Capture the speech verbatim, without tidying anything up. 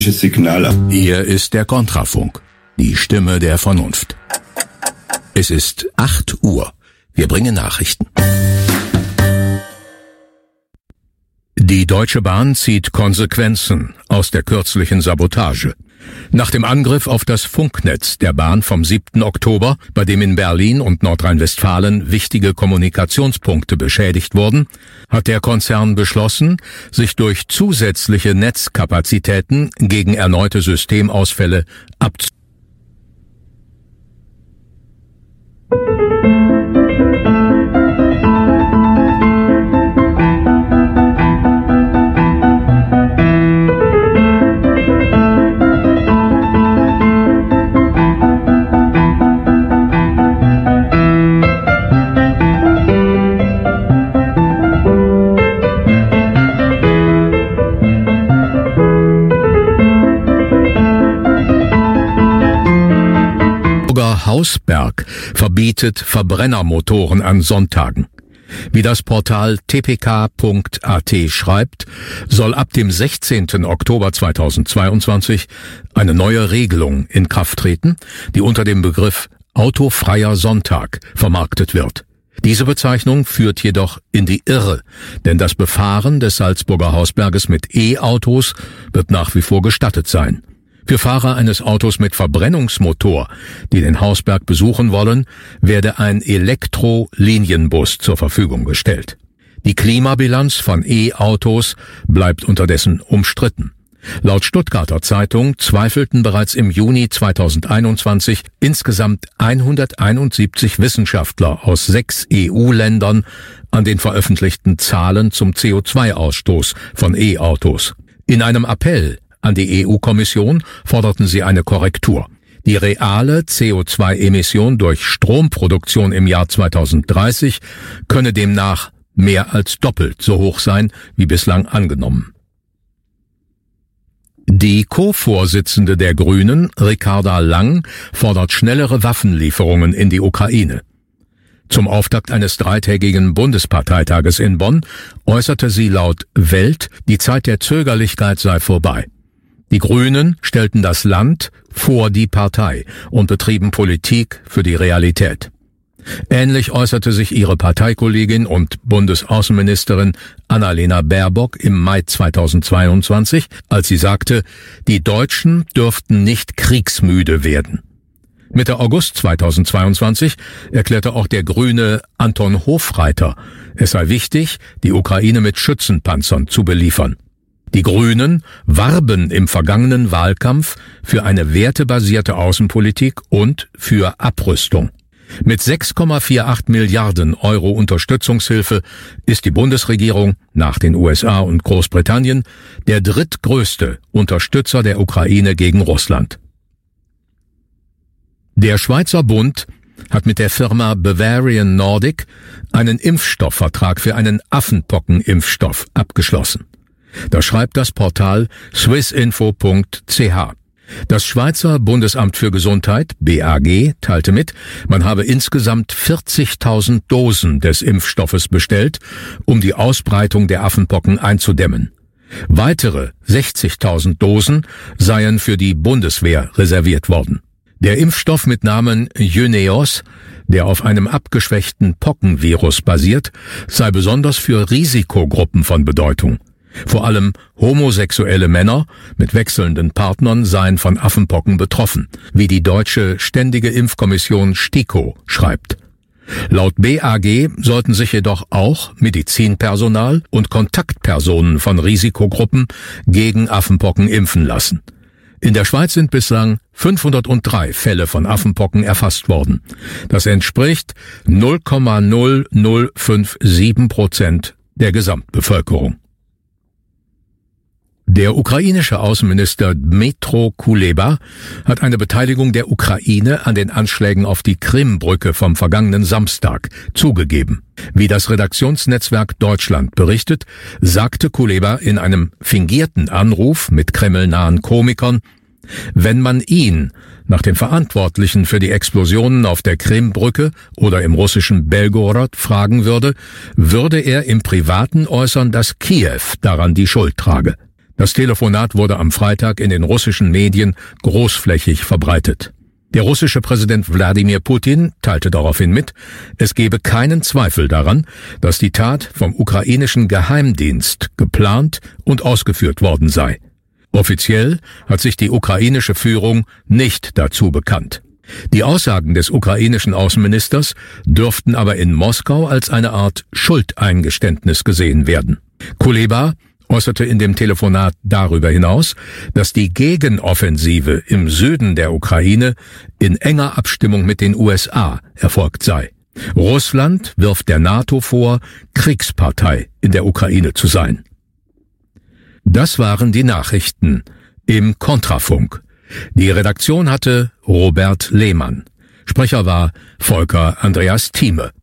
Signal. Hier ist der Kontrafunk, die Stimme der Vernunft. Es ist acht Uhr. Wir bringen Nachrichten. Die Deutsche Bahn zieht Konsequenzen aus der kürzlichen Sabotage. Nach dem Angriff auf das Funknetz der Bahn vom siebten Oktober, bei dem in Berlin und Nordrhein-Westfalen wichtige Kommunikationspunkte beschädigt wurden, hat der Konzern beschlossen, sich durch zusätzliche Netzkapazitäten gegen erneute Systemausfälle abzusichern. Hausberg verbietet Verbrennermotoren an Sonntagen. Wie das Portal t p k punkt a t schreibt, soll ab dem sechzehnten Oktober zweitausendzweiundzwanzig eine neue Regelung in Kraft treten, die unter dem Begriff autofreier Sonntag vermarktet wird. Diese Bezeichnung führt jedoch in die Irre, denn das Befahren des Salzburger Hausberges mit E-Autos wird nach wie vor gestattet sein. Für Fahrer eines Autos mit Verbrennungsmotor, die den Hausberg besuchen wollen, werde ein Elektro-Linienbus zur Verfügung gestellt. Die Klimabilanz von E-Autos bleibt unterdessen umstritten. Laut Stuttgarter Zeitung zweifelten bereits im Juni zweitausendeinundzwanzig insgesamt hunderteinundsiebzig Wissenschaftler aus sechs E U-Ländern an den veröffentlichten Zahlen zum C O zwei Ausstoß von E-Autos. In einem Appell an die E U-Kommission forderten sie eine Korrektur. Die reale C O zwei Emission durch Stromproduktion im Jahr zweitausenddreißig könne demnach mehr als doppelt so hoch sein wie bislang angenommen. Die Co-Vorsitzende der Grünen, Ricarda Lang, fordert schnellere Waffenlieferungen in die Ukraine. Zum Auftakt eines dreitägigen Bundesparteitages in Bonn äußerte sie laut Welt, die Zeit der Zögerlichkeit sei vorbei. Die Grünen stellten das Land vor die Partei und betrieben Politik für die Realität. Ähnlich äußerte sich ihre Parteikollegin und Bundesaußenministerin Annalena Baerbock im Mai zweitausendzweiundzwanzig, als sie sagte, die Deutschen dürften nicht kriegsmüde werden. Mitte August zweitausendzweiundzwanzig erklärte auch der Grüne Anton Hofreiter, es sei wichtig, die Ukraine mit Schützenpanzern zu beliefern. Die Grünen warben im vergangenen Wahlkampf für eine wertebasierte Außenpolitik und für Abrüstung. Mit sechs Komma achtundvierzig Milliarden Euro Unterstützungshilfe ist die Bundesregierung nach den U S A und Großbritannien der drittgrößte Unterstützer der Ukraine gegen Russland. Der Schweizer Bund hat mit der Firma Bavarian Nordic einen Impfstoffvertrag für einen Affenpockenimpfstoff abgeschlossen. Das schreibt das Portal swissinfo punkt c h. Das Schweizer Bundesamt für Gesundheit, B A G, teilte mit, man habe insgesamt vierzigtausend Dosen des Impfstoffes bestellt, um die Ausbreitung der Affenpocken einzudämmen. Weitere sechzigtausend Dosen seien für die Bundeswehr reserviert worden. Der Impfstoff mit Namen Jynneos, der auf einem abgeschwächten Pockenvirus basiert, sei besonders für Risikogruppen von Bedeutung. Vor allem homosexuelle Männer mit wechselnden Partnern seien von Affenpocken betroffen, wie die deutsche Ständige Impfkommission STIKO schreibt. Laut B A G sollten sich jedoch auch Medizinpersonal und Kontaktpersonen von Risikogruppen gegen Affenpocken impfen lassen. In der Schweiz sind bislang fünfhundertdrei Fälle von Affenpocken erfasst worden. Das entspricht null Komma null null fünf sieben Prozent der Gesamtbevölkerung. Der ukrainische Außenminister Dmytro Kuleba hat eine Beteiligung der Ukraine an den Anschlägen auf die Krimbrücke vom vergangenen Samstag zugegeben. Wie das Redaktionsnetzwerk Deutschland berichtet, sagte Kuleba in einem fingierten Anruf mit kremlnahen Komikern, wenn man ihn nach den Verantwortlichen für die Explosionen auf der Krimbrücke oder im russischen Belgorod fragen würde, würde er im Privaten äußern, dass Kiew daran die Schuld trage. Das Telefonat wurde am Freitag in den russischen Medien großflächig verbreitet. Der russische Präsident Wladimir Putin teilte daraufhin mit, es gebe keinen Zweifel daran, dass die Tat vom ukrainischen Geheimdienst geplant und ausgeführt worden sei. Offiziell hat sich die ukrainische Führung nicht dazu bekannt. Die Aussagen des ukrainischen Außenministers dürften aber in Moskau als eine Art Schuldeingeständnis gesehen werden. Kuleba äußerte in dem Telefonat darüber hinaus, dass die Gegenoffensive im Süden der Ukraine in enger Abstimmung mit den U S A erfolgt sei. Russland wirft der NATO vor, Kriegspartei in der Ukraine zu sein. Das waren die Nachrichten im Kontrafunk. Die Redaktion hatte Robert Lehmann. Sprecher war Volker Andreas Thieme.